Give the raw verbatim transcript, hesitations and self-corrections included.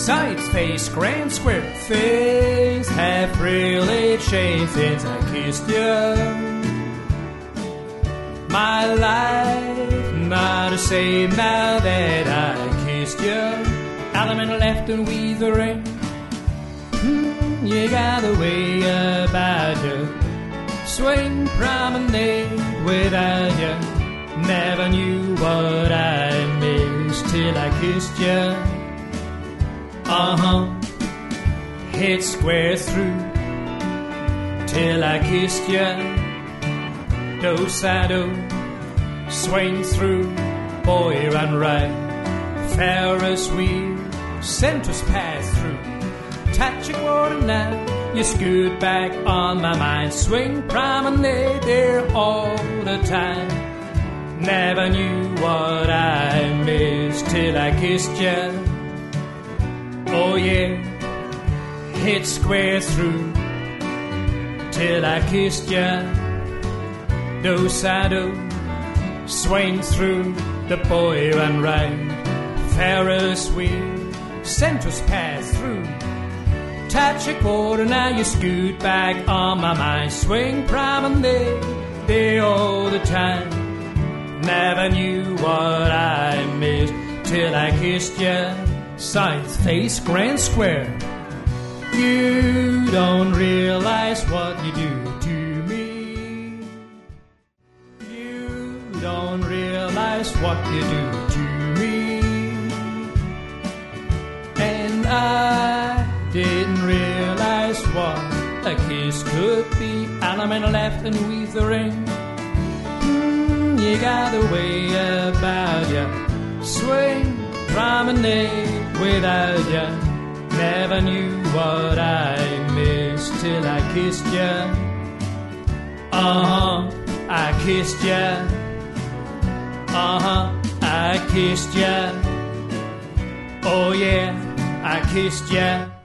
Sides, face, grand square. Things have really changed since I kissed you. My life not the same now that I kissed you. Element left and withering. Hmm, you got a way about you. Swing promenade without you. Never knew what I missed till I kissed you. Uh-huh. Hit square through till I kissed you. Do sado, swing through, boy run right. Ferris wheel, centers pass through. Touching water now, you scoot back on my mind. Swing promenade there all the time. Never knew what I missed till I kissed you. Oh yeah, hit square through till I kissed ya. Do sado, swing through, the boy run right. Ferris wheel, centers pass through. Touch a quarter, now you scoot back on my mind. Swing promenade, there all the time. Never knew what I missed till I kissed ya. Sides, face, grand square. You don't realize what you do to me. You don't realize what you do to me. And I didn't realize what a kiss could be. Element left and withering. Mm, you got a way about ya. Swing promenade without ya. Never knew what I missed till I kissed ya. Uh-huh, I kissed ya. Uh-huh, I kissed ya. Oh yeah, I kissed ya.